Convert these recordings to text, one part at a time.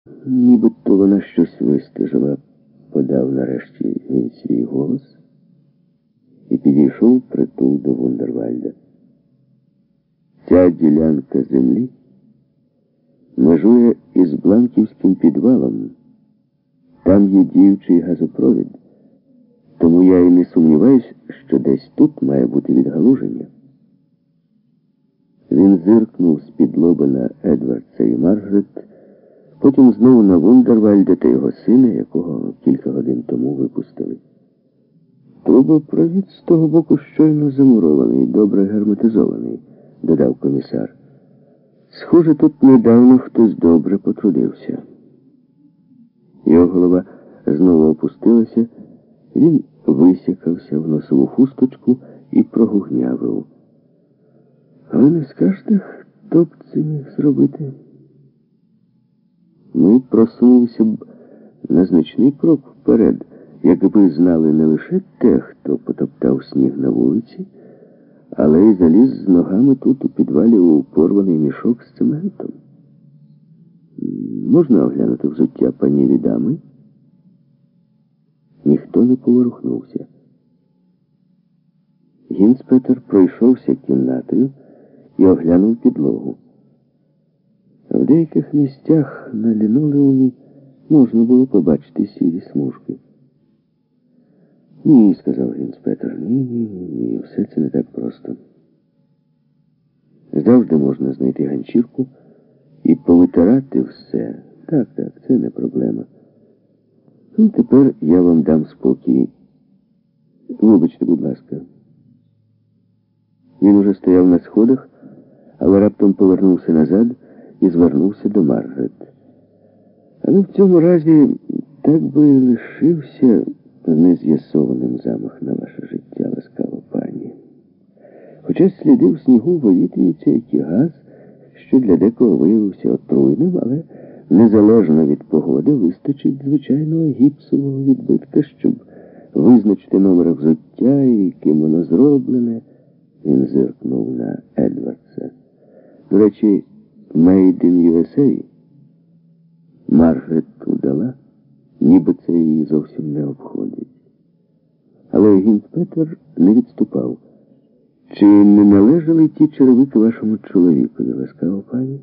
Нібито вона щось вистежила, подав нарешті він свій голос і підійшов впритул до Вундервальда. Ця ділянка землі межує із Бланківським підвалом. Там є діючий газопровід, тому я і не сумніваюсь, що десь тут має бути відгалуження. Він зиркнув з-під лоба на Едвардса і Маргарет, потім знову на Вундервальда та його сина, якого кілька годин тому випустили. Трубопровід з того боку щойно замурований, добре герметизований, додав комісар. Схоже, тут недавно хтось добре потрудився. Його голова знову опустилася, він висякався в носову хусточку і прогугнявив. А ви не скажете, хто б це міг зробити? Ми просунулися б на значний крок вперед, якби знали не лише те, хто потоптав сніг на вулиці, але й заліз з ногами тут у підвалі у порваний мішок з цементом. Можна оглянути взуття пані дами? Ніхто не поворухнувся. Гінцпетер пройшовся кімнатою і оглянув підлогу. В деяких місцях на лінолеумі можна було побачити сірі смужки. Ні, сказав Гінцпетер, ні, все це не так просто. Завжди можна знайти ганчірку і повитирати все. Так, це не проблема. Ну, тепер я вам дам спокій. Вибачте, будь ласка. Він уже стояв на сходах, але раптом повернувся назад і звернувся до Маргарет. Але в цьому разі так би лишився нез'ясованим замах на ваше життя, ласкава пані. Хоча сліди в снігу вивітрюються, як і газ, що для декого виявився отруйним, але незалежно від погоди вистачить звичайного гіпсового відбитка, щоб визначити номер взуття і ким воно зроблене. Він зиркнув на Едвардса. До речі, Made in USA. Маргарет удала, ніби це її зовсім не обходить. Але Гінцпетер не відступав. Чи не належали ті черевики вашому чоловікові, ласкава пані?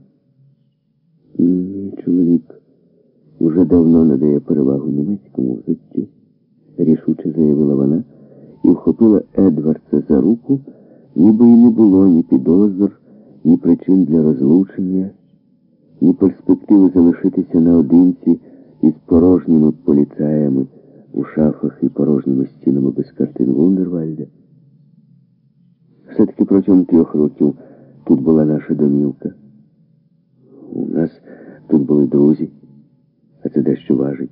Мій чоловік уже давно надає перевагу німецькому взуттю, рішуче заявила вона і вхопила Едвардса за руку, ніби й не було ні підозр, ні причин для розлучення, ні перспективи залишитися наодинці із порожніми поліцаями у шафах і порожніми стінами без картин Вундервальда. Все-таки протягом 3 років тут була наша домівка. У нас тут були друзі, а це дещо важить.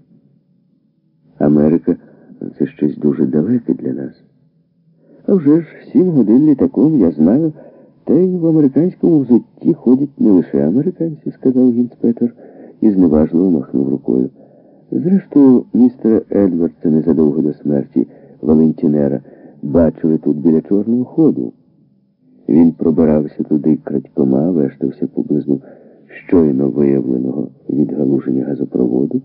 Америка – це щось дуже далеке для нас. А вже ж 7 годин літаком, я знаю, та й в американському взутті ходять не лише американці, сказав Гінцпетер і зневажливо махнув рукою. Зрештою, містера Едвардса незадовго до смерті Валентінера бачили тут біля Чорного ходу. Він пробирався туди крадькома, вештався поблизу щойно виявленого відгалуження газопроводу.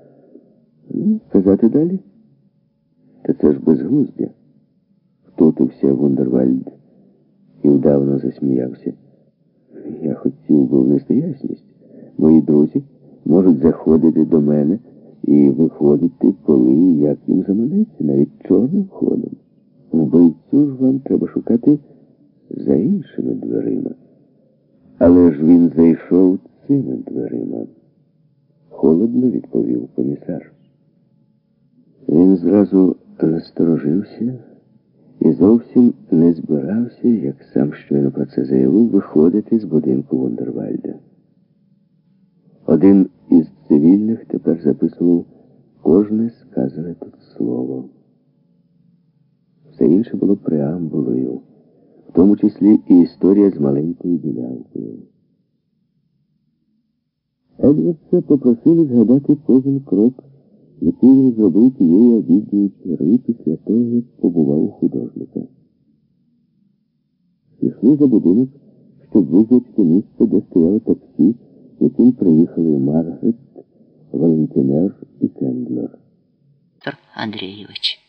Казати далі? Та це ж безглуздя. Втутився Вундервальд і вдавно засміявся. Я хотів би внести ясність. Мої друзі можуть заходити до мене і виходити, коли як їм заманеться, навіть чорним ходом. Вбивцю ж вам треба шукати за іншими дверима. Але ж він зайшов цими дверима. Холодно відповів комісар. Він зразу насторожився і зовсім не збирався, як сам щойно про це заявив, виходити з будинку Вундервальда. Один із цивільних тепер записував кожне сказане тут слово. Все інше було преамбулою, в тому числі і історія з маленькою ділянкою. Едвардса попросили згадати кожен крок, який він зробив тієї обідньої чори після того, як побував у художника. Пішли за будинок, щоб визначити місце, де стояло таксі, яким приїхали Маргарет, Сентенер і Кендлер. Андрійович.